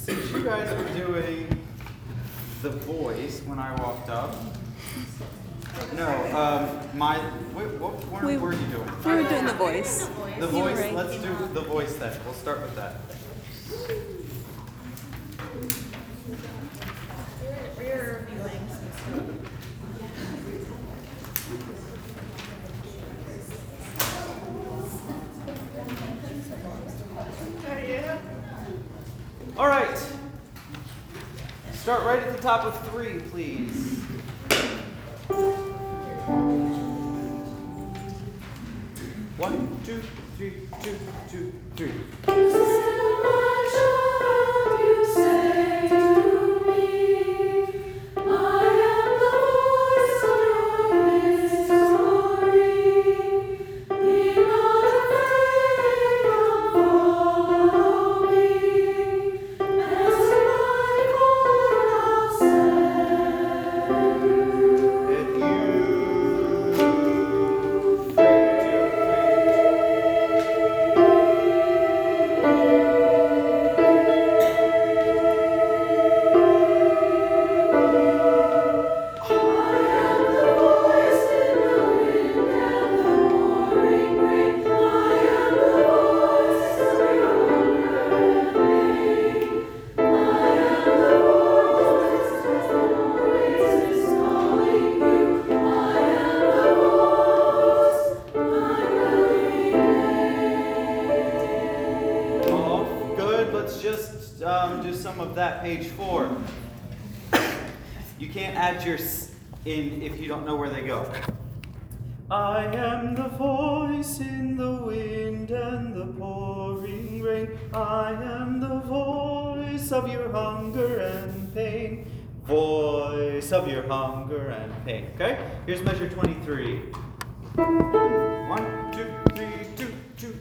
Since you guys were doing The Voice when I walked up, no, what were you doing? We were doing The Voice. The You were Voice, right. let's do The Voice then. We'll start with that. We're reviewing some stuff. All right. Start right at the top of 3, please. One, two, three, 2, 2, 3. Do some of that, page 4. You can't add your s in if you don't know where they go. I am the voice in the wind and the pouring rain. I am the voice of your hunger and pain. Voice of your hunger and pain. Okay? Here's measure 23. 1, 2, 3, 2, 2.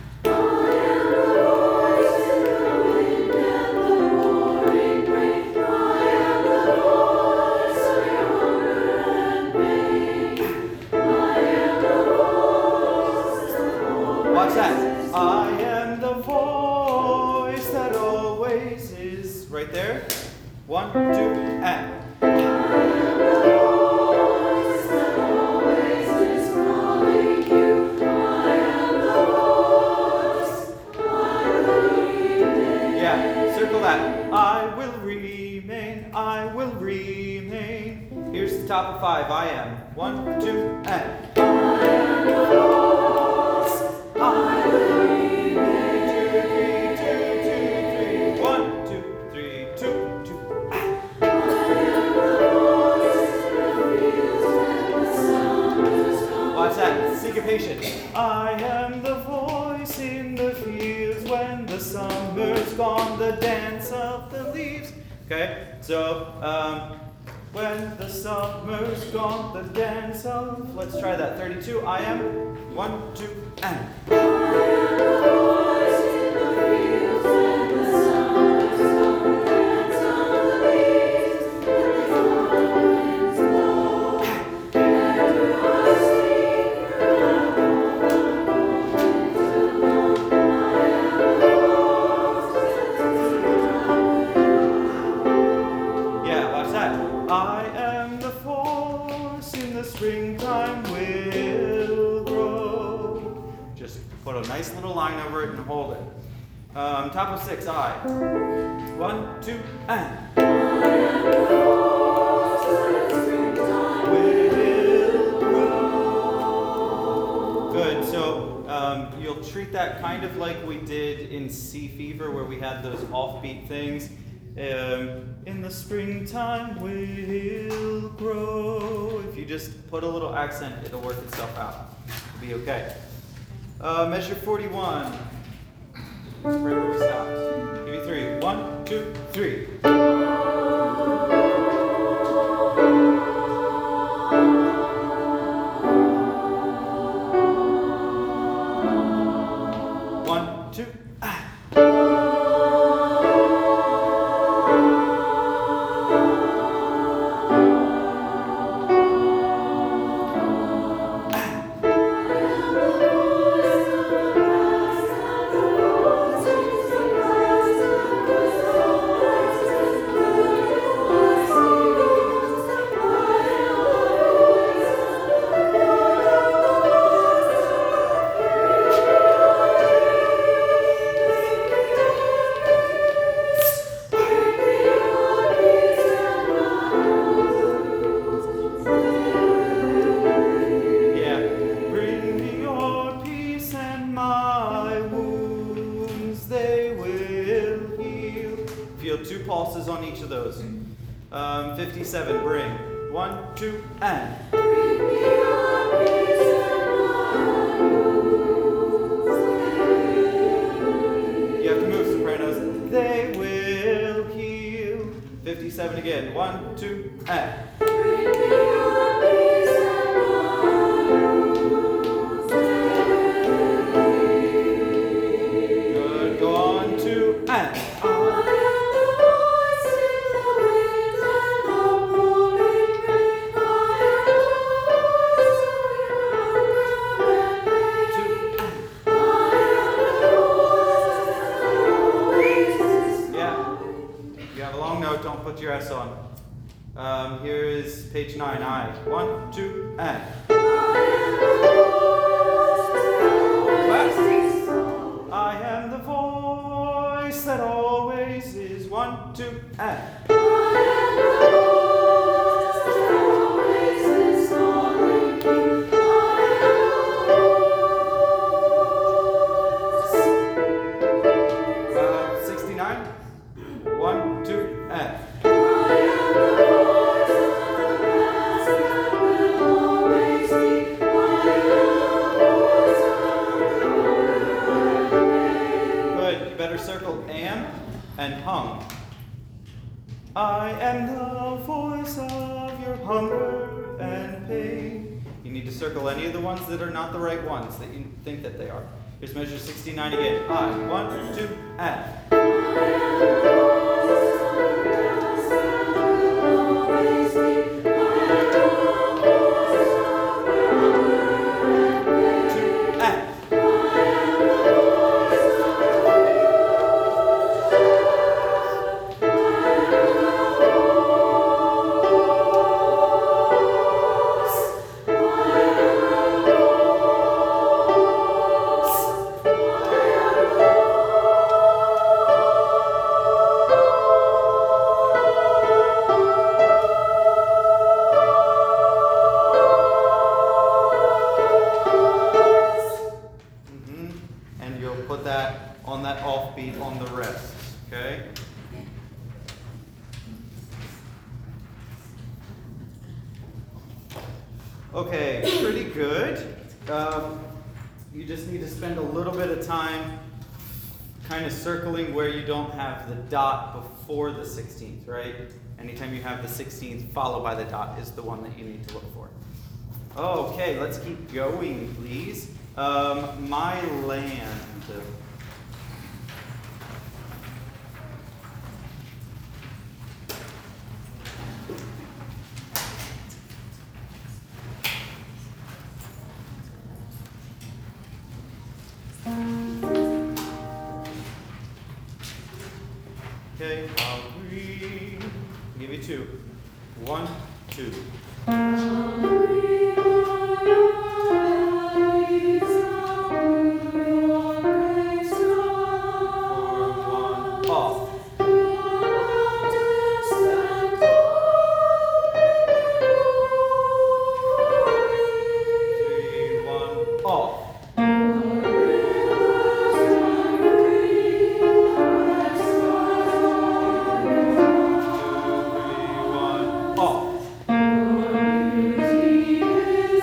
Watch that. I am the voice that always is. Right there. 1, 2, and. I am the voice that always is calling you. I am the voice. I will remain. Yeah, circle that. I will remain. I will remain. Here's the top of 5. I am. 1, 2, and. I am the voice. I will remain. 2, 3, 2, 2, 3. 1, 2, 3, 2, 2. I am the voice that feels when the sun is gone. Watch that. Syncopation. I am the voice in the fields when the summer's gone, the dance of the leaves. Okay, so when the summer's gone, the dance of. Let's try that. 32. I am. 1, 2, and. I am the voice in the fields when the sun is gone, the dance of the leaves, and the autumn winds blow. Where do I sleep? Where I go from morning till dawn. I am the voice that Yeah, watch that. I am the force in the springtime will grow. Just put a nice little line over it and hold it. Top of 6, I. 1, 2, and. Will grow. Good. So you'll treat that kind of like we did in Sea Fever, where we had those offbeat things. In the springtime will grow. If you just put a little accent, it'll work itself out. It'll be okay. Measure 41. Right where we stopped. Give me 3. 1, 2, 3. One, two, feel 2 pulses on each of those. 57, bring. 1, 2, and. You have to move, sopranos. They will heal. 57 again. 1, 2, and. Good. Go on to and. Don't put your S on. Here is page 9. I. 1, 2, and. I am the voice that always is. 1, 2, and. Circle am and hum. I am the voice of your hunger and pain. You need to circle any of the ones that are not the right ones that you think that they are. Here's measure 69 again. I, 1, 2, and. Put that on that offbeat on the rest, okay? Okay, pretty good. You just need to spend a little bit of time kind of circling where you don't have the dot before the 16th, right? Anytime you have the 16th followed by the dot is the one that you need to look for. Okay, let's keep going, please. My land. Okay, I'll agree. I'll give you 2. 1, 2. Off. 3, 1, off. 2, 3, 1, off.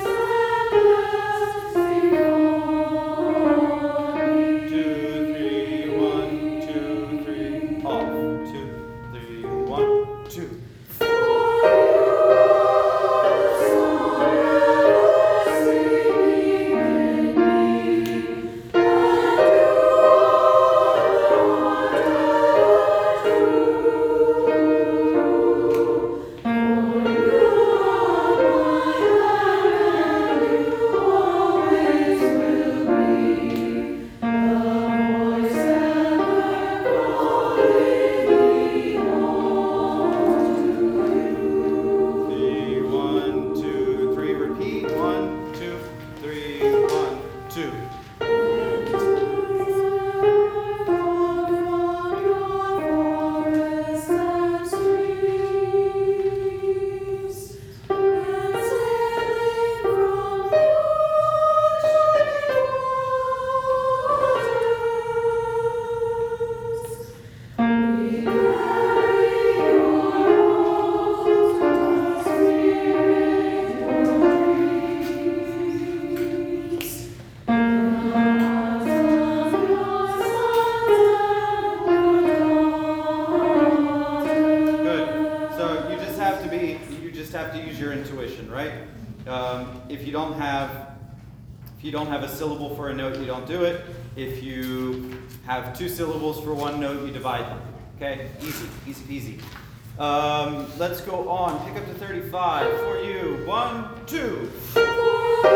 right? If you don't have a syllable for a note, you don't do it. If you have 2 syllables for one note, you divide them. Okay? Easy, easy peasy. Let's go on. Pick up to 35 for you. 1, 2.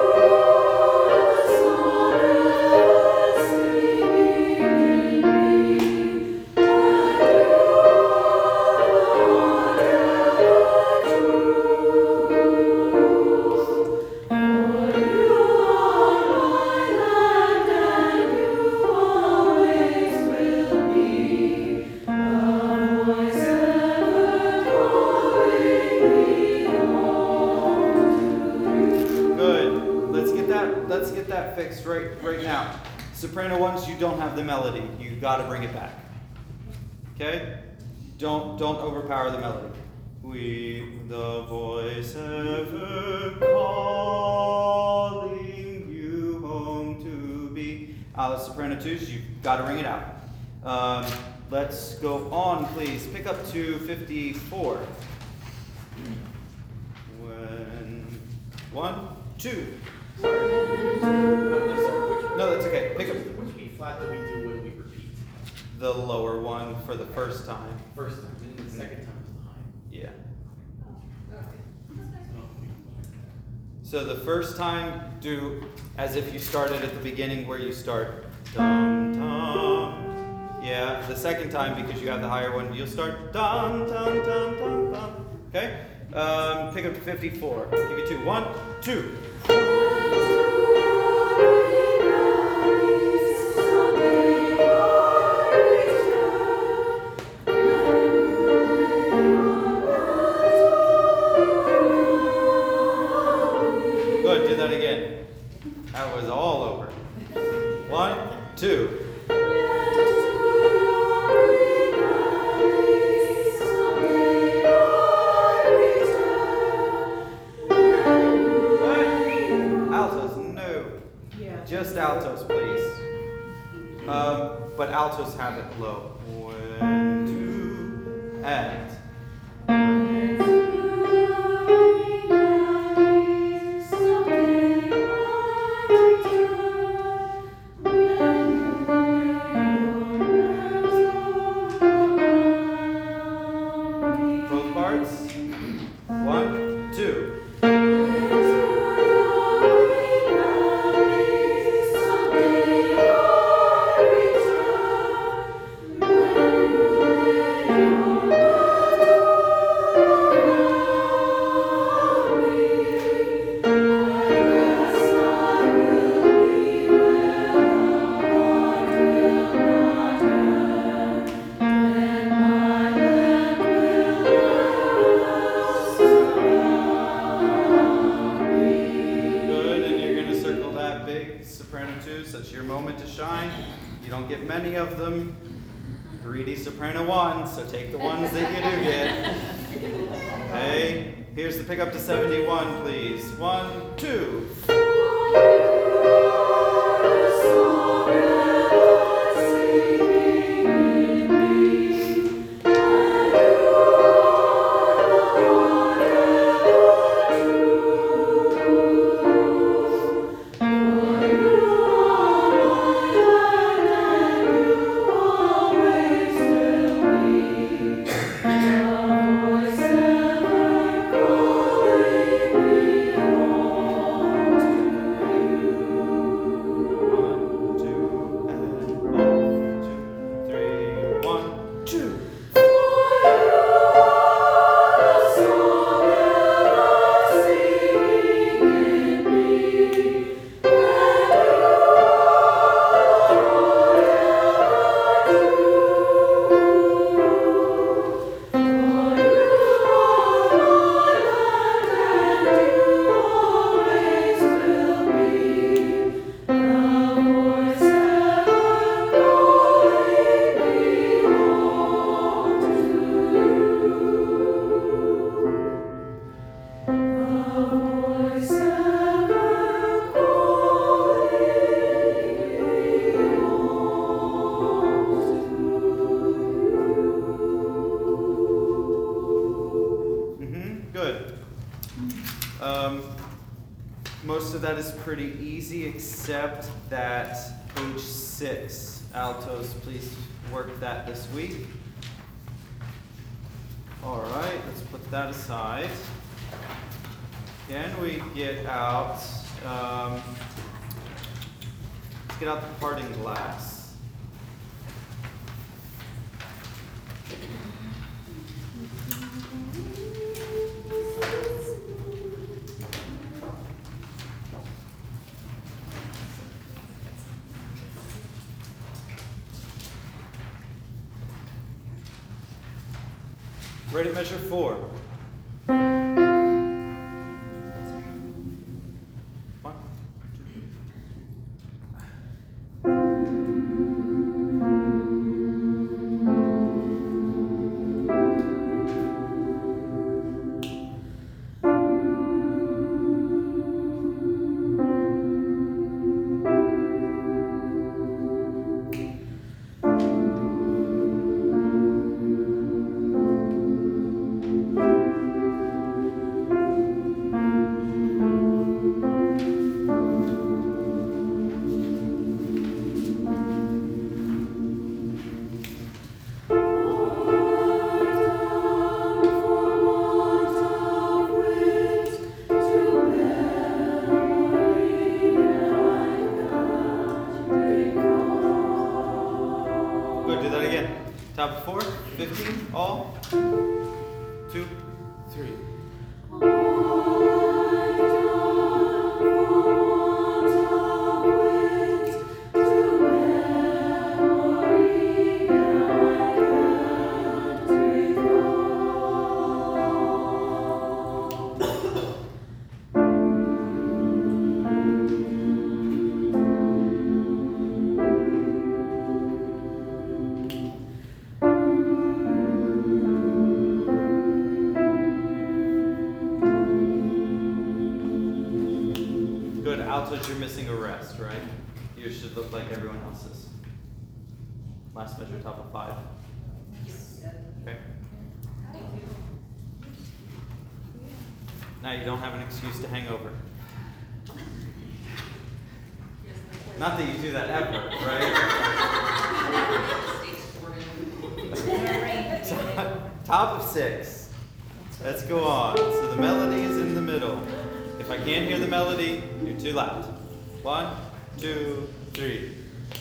Let's get that fixed right now. Soprano ones, you don't have the melody. You got to bring it back. Okay? Don't overpower the melody. We, the voice ever calling you home to be. The soprano twos, you've got to bring it out. Let's go on, please. Pick up to 54. 1, 2. No, that's okay. Pick up. Which B flat do we do when we repeat? The lower one for the first time. First time, and then the second time is the high. Yeah. So the first time, do as if you started at the beginning where you start dum dum. Yeah. The second time, because you have the higher one, you'll start dum dum dum dum dum. Okay. Pick up to 54. Give you 2. 1, 2. Good, do that again. That was all over. 1, 2. Just altos, please. But altos have it low. 1, 2, and. Both parts. 1, 2. That's your moment to shine. You don't get many of them. Greedy soprano ones, so take the ones that you do get. Okay, here's the pickup to 71, please. 1, 2. Most of that is pretty easy except that page 6. Altos, please work that this week. All right, let's put that aside. Can we get out, let's get out the parting glass. Ready, measure 4. 1, 2. Good, do that again. Top of 4, 15, all. 2, 3. Good, altos, you're missing a rest, right? Yours should look like everyone else's. Last measure, top of 5. Okay. Now you don't have an excuse to hang over. Not that you do that ever, right? Top of 6. Let's go on. So the melody is in the middle. If I can't hear the melody, you're too loud. 1, 2, 3.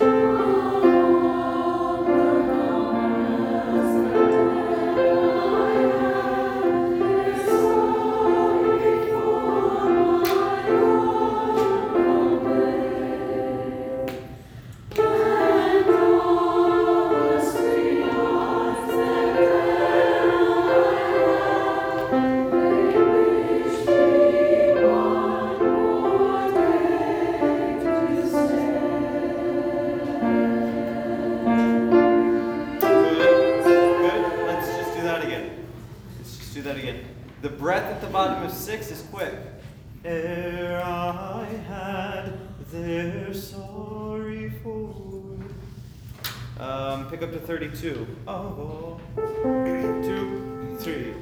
Do that again. The breath at the bottom of 6 is quick. Ere I had their sorry forward. Pick up to 32. Oh, 2, 3.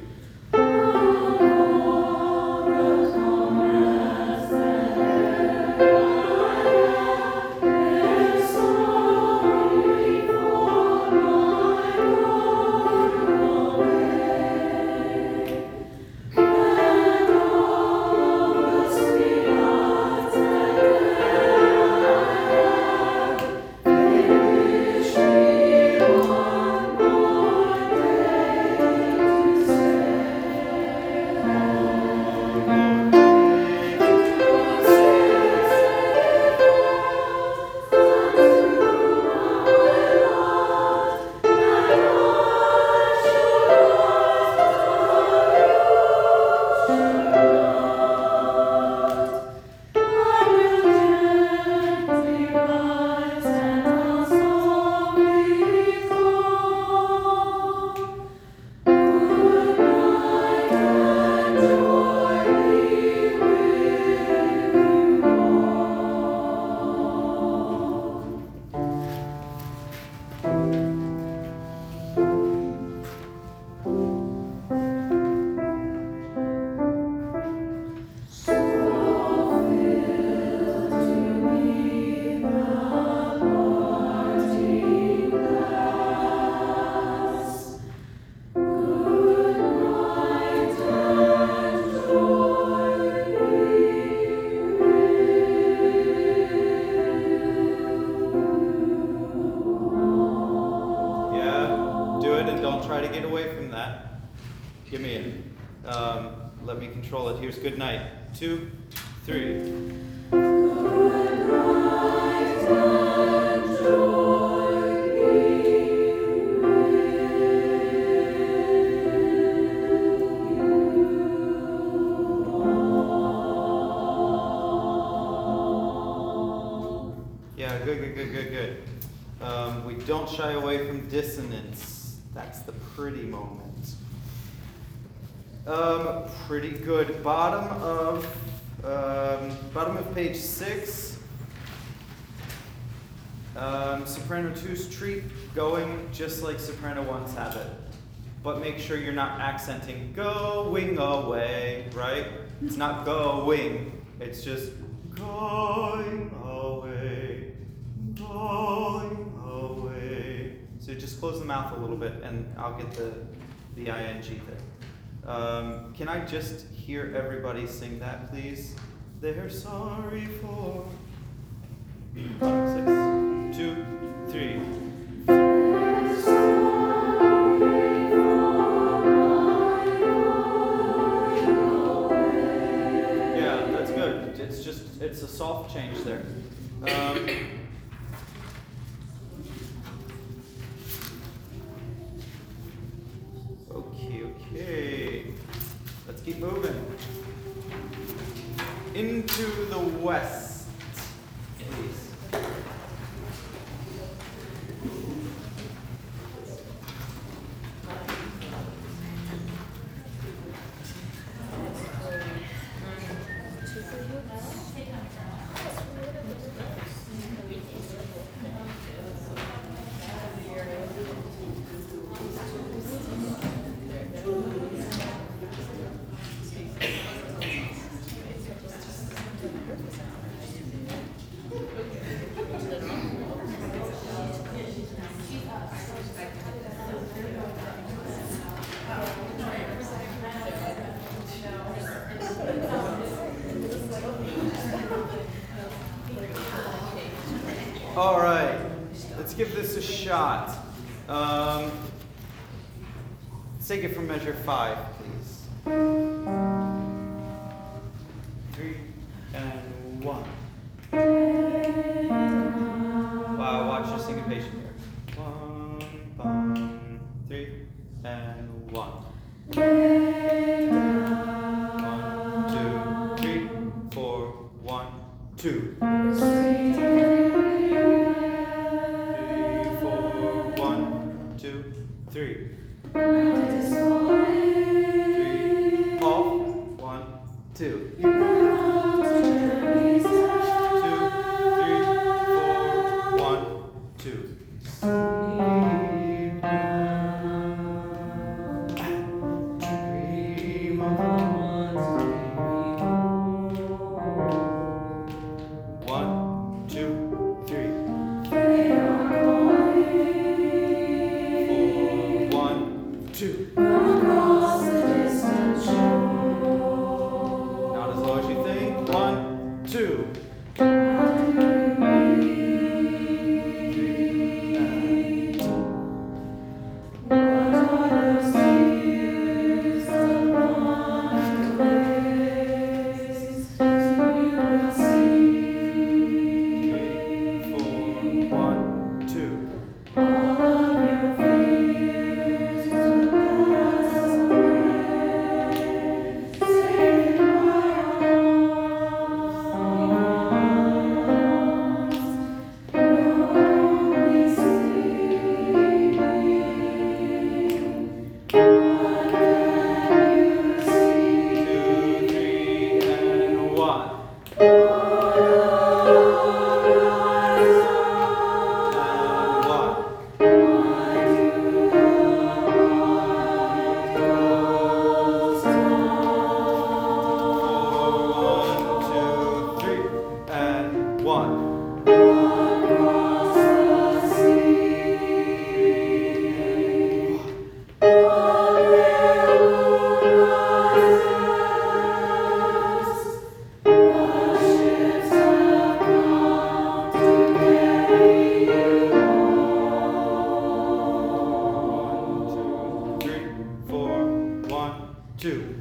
good. Don't try to get away from that. Give me it. Let me control it. Here's good night. 2, 3. Yeah, good. We don't shy away from dissonance. That's the pretty moment. Pretty good. Bottom of page 6. Soprano 2's treat going just like soprano 1's have it. But make sure you're not accenting going away, right? It's not going, it's just going away, going away. So just close the mouth a little bit and I'll get the ing there. Can I just hear everybody sing that, please? They're sorry for 6, 2, 3. Yeah, that's good. It's a soft change there. Okay. Let's keep moving. Into the west, please. All right, let's give this a shot. Let's take it from measure 5, please. 3 and 1. Wow, watch your syncopation here. 1, 3 and 1. 1, 2, 3, 4, 1, 2. 3. 3. Off. 1, 2. 2, 3, 4, 1, 2. Dream on. 1, 2, 3. 2. Not as loud. 2.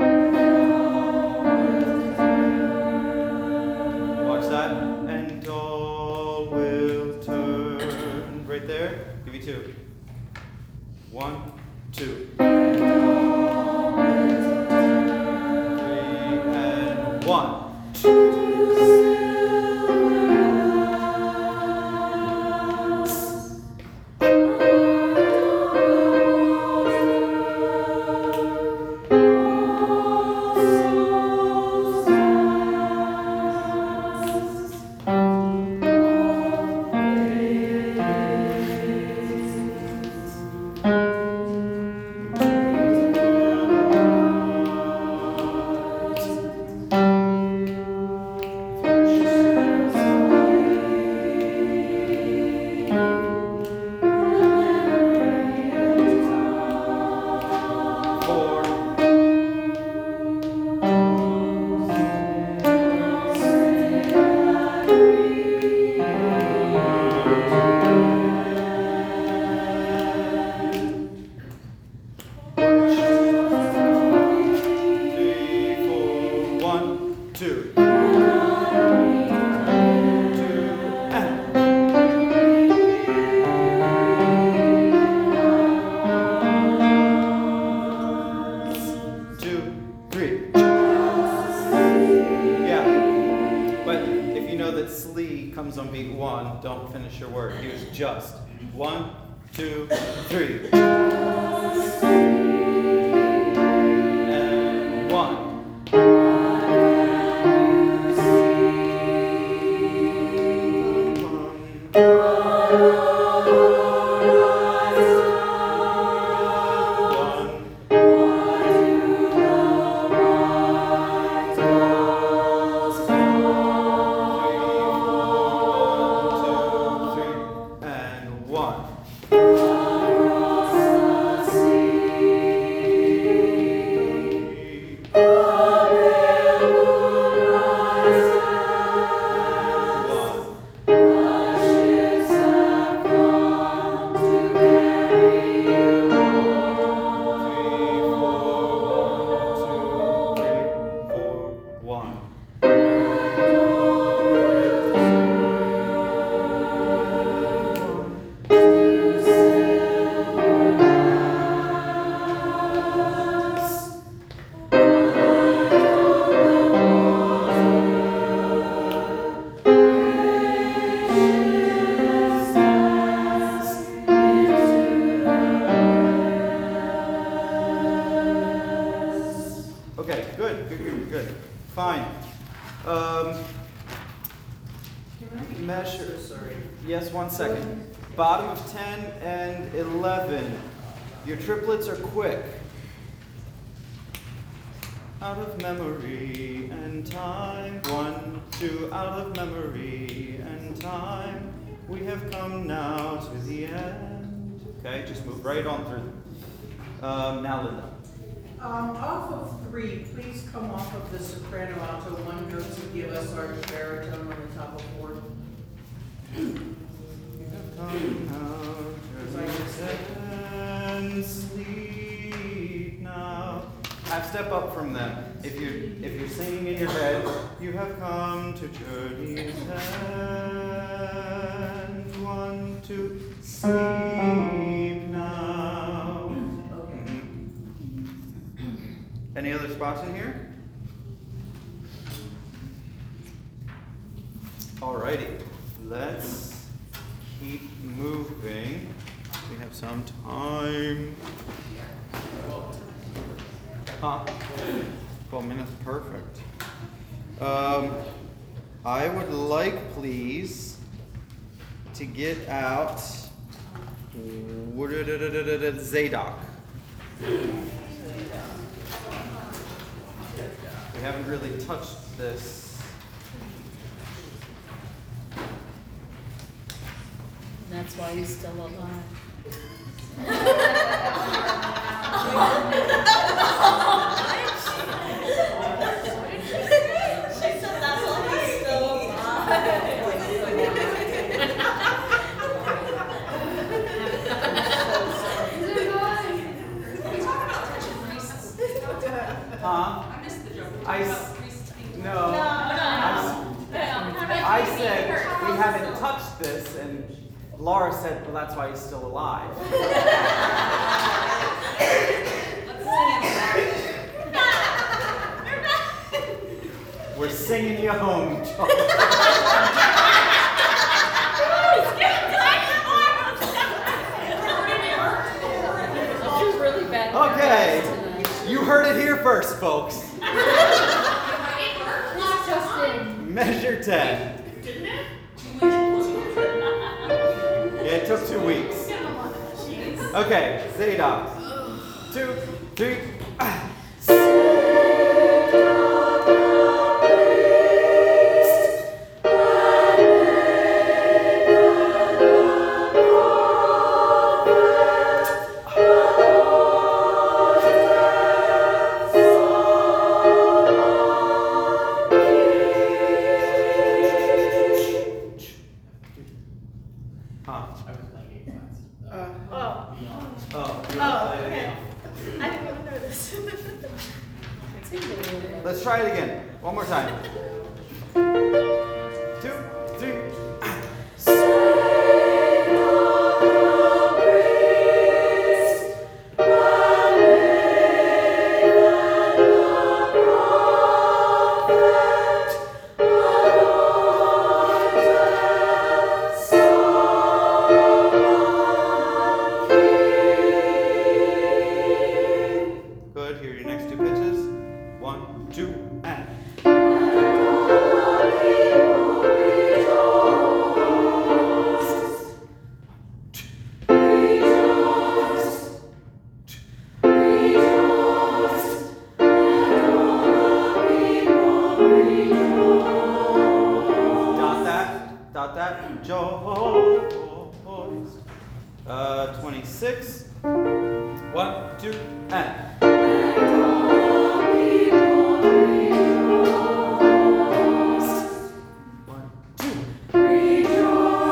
Watch that. And all will turn. Right there. Give me 2. 1, 2. 3 and 1. Comes on beat 1, don't finish your word. Use just. 1, 2, 3. And 1. Okay, good. Fine. Measure. Sorry. Yes, 1 second. Bottom of 10 and 11. Your triplets are quick. Out of memory and time. 1, 2, out of memory and time. We have come now to the end. Okay, just move right on through. Now Linda. Off of 3, please come off of the soprano alto 1 note to give us our baritone on the top of 4. And sleep now. Half step up from them. If you're singing in your head, you have come to journey's end. 1, 2, sleep now. Okay. Any other spots in here? Alrighty, let's keep moving. We have some time. Huh? 12 minutes, perfect. I would like, please, to get out Zadok. We haven't really touched this. That's why he's still alive. She said that's why he's still alive. Laura said, well, that's why he's still alive. We're singing you home, Joel. She's really bad. Okay, tonight. you heard it here first, folks. It's just in. Measure 10. Yeah, it took 2 weeks. Okay, Zadok. 2, 3. Huh. I was playing eight flats. Oh, Beyond. Oh, you oh, wanna play it okay. again? I didn't even know this. It's in the- Let's try it again. One more time. 2, 3. Good. Here are your next 2 pitches. 1, 2, and. Dot that. Joy. 26. 1, 2, and. One, two.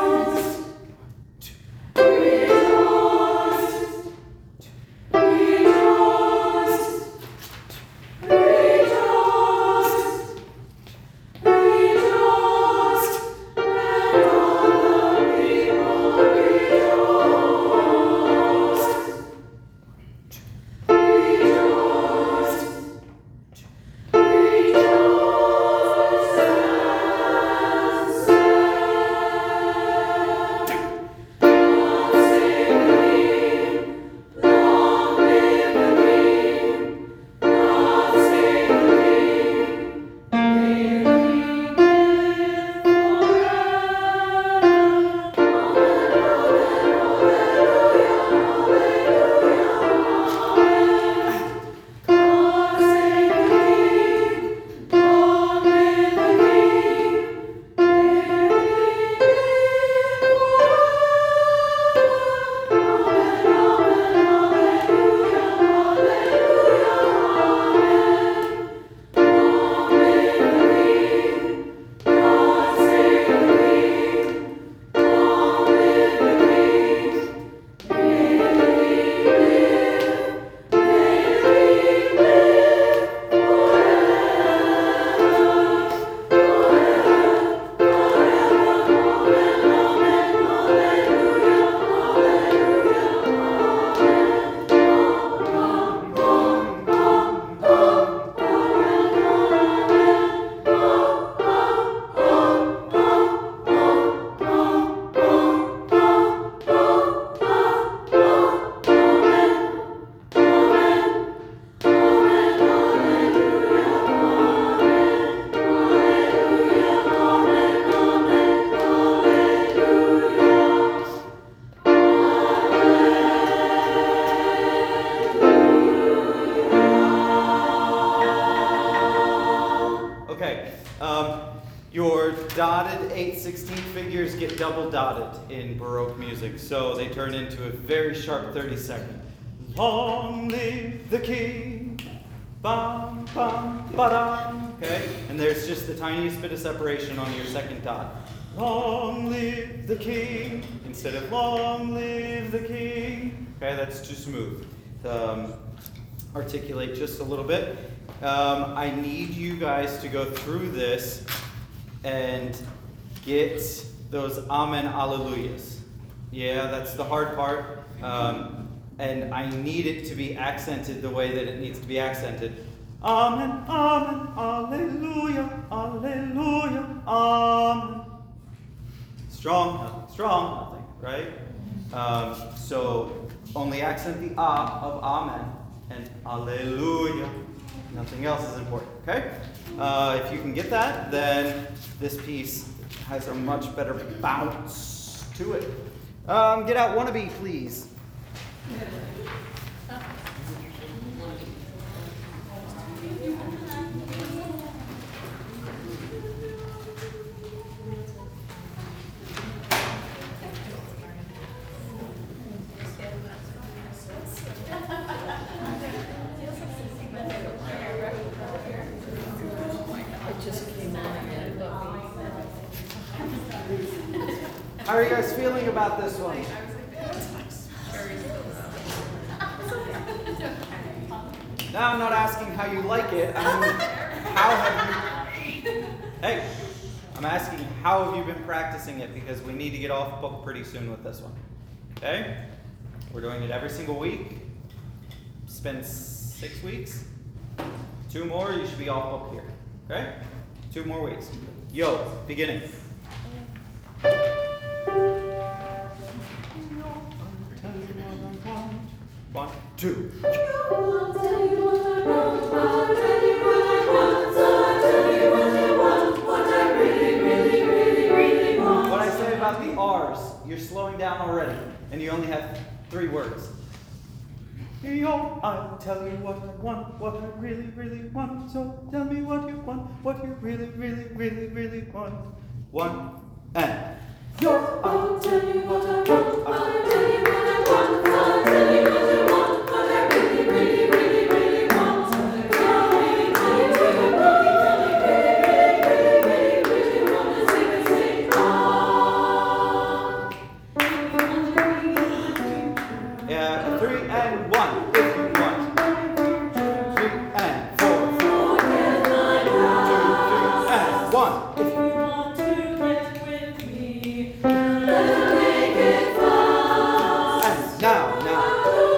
Your dotted 8/16 figures get double dotted in Baroque music, so they turn into a very sharp 30-second. Long live the king, bum bum ba-dum. Okay, and there's just the tiniest bit of separation on your second dot. Long live the king instead of long live the king. Okay, that's too smooth. Articulate just a little bit. I need you guys to go through this and get those Amen Alleluias. Yeah, that's the hard part. And I need it to be accented the way that it needs to be accented. Amen, amen, alleluia, alleluia, amen. Strong, nothing, right? So only accent the ah of amen and alleluia. Nothing else is important, okay? If you can get that, then this piece has a much better bounce to it. Get out wannabe, please. It just came on and How are you guys feeling about this one? Now I'm not asking how you like it. How have you? Hey, I'm asking how have you been practicing it, because we need to get off book pretty soon with this one. Okay? We're doing it every single week. Spend 6 weeks. 2 more, you should be off book here. Okay? 2 more weeks. Yo, beginning. One, two. What I say about the R's, you're slowing down already, and you only have 3 words. Yo, I'll tell you what I want, what I really, really want. So tell me what you want, what you really, really, really, really want. 1 and yo, I'll tell you what I want, I'll tell you what I want, I'll tell you what I want, what I really, really, really, really want. Tell me, tell you what I want, really, really, really, really want to sing, yeah, 3 and 1, if you want. 3 and 4, 4, 2, 3 and 1, if you want. And now.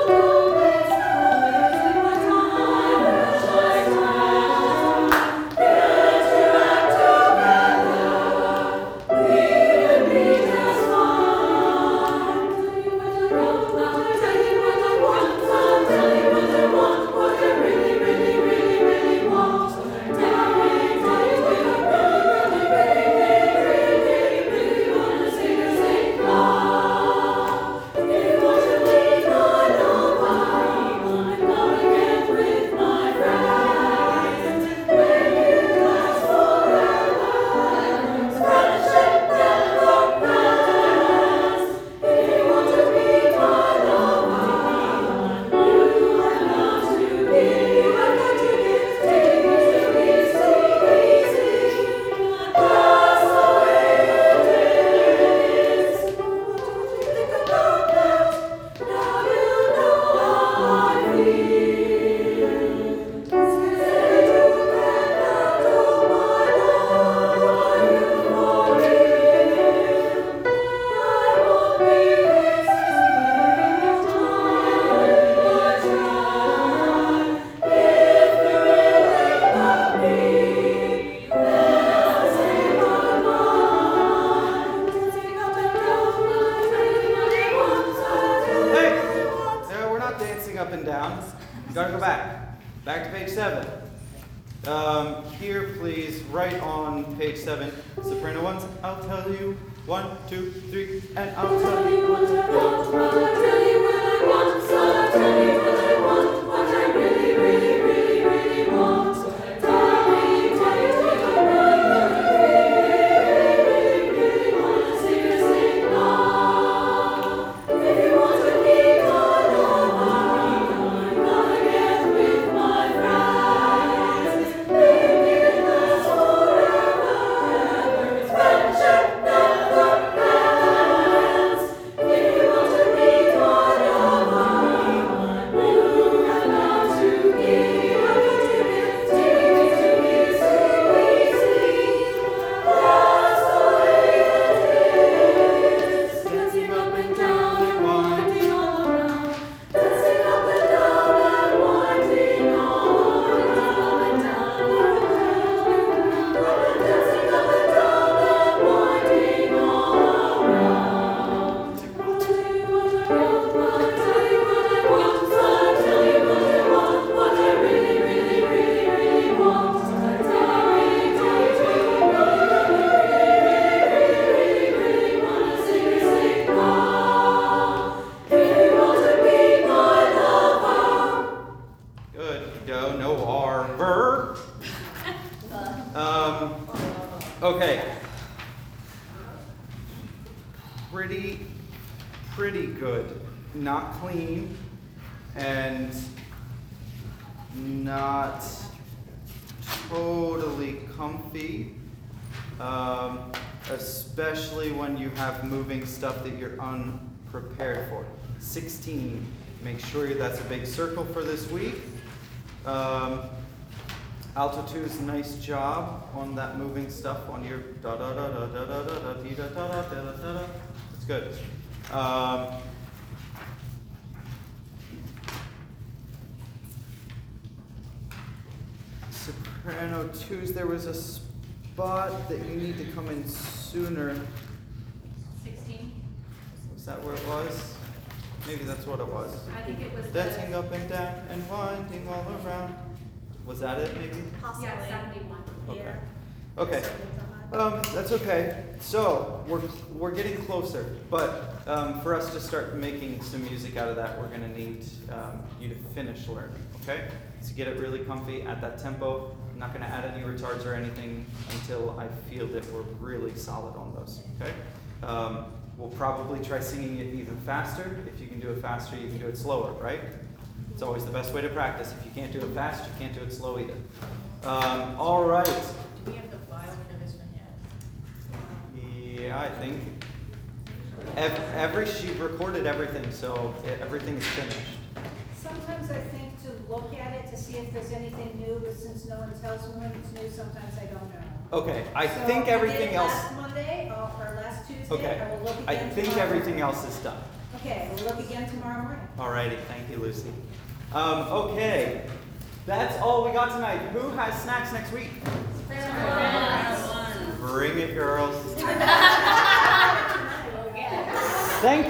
Up and down. You gotta go back. Back to page 7. Here, please, right on page 7. Soprano ones. I'll tell you 1, 2, 3, and I'll tell you what I want. I'll tell you what I want. So I'll tell you what I want. What I really, really, really, really want. Tell me what I really, really want to sing now. If you want to be gone, friendship never ends. If you want to be no R. Ver. Okay. Pretty good. Not clean and not totally comfy. Especially when you have moving stuff that you're unprepared for. 16. Make sure that's a big circle for this week. Alto 2's nice job on that moving stuff on your da da da da da da da da da da da da da da. That's good. Soprano 2's, there was a spot that you need to come in sooner. 16. Was that where it was? Maybe that's what it was. I think it was Dancing up and down and winding all around. Was that it, maybe? Possibly. Yeah, 71. Okay. Here. Okay. That's okay. So we're getting closer, but for us to start making some music out of that, we're gonna need you to finish learning. Okay? So get it really comfy at that tempo. I'm not gonna add any retards or anything until I feel that we're really solid on those. Okay? We'll probably try singing it even faster. If you can do it faster, you can do it slower, right? It's always the best way to practice. If you can't do it fast, you can't do it slow either. All right. Do we have the file for this one yet? Yeah, I think she recorded everything, so everything is finished. Sometimes I think to look at it to see if there's anything new, but since no one tells me when it's new, sometimes I don't know. Okay, I So think we everything did else. Last Monday or last Tuesday, Okay, I will look I again think tomorrow everything morning. else is done. Okay, we'll look again tomorrow morning. Alrighty, thank you, Lucy. Okay, that's all we got tonight. Who has snacks next week? Bring it, girls. Thank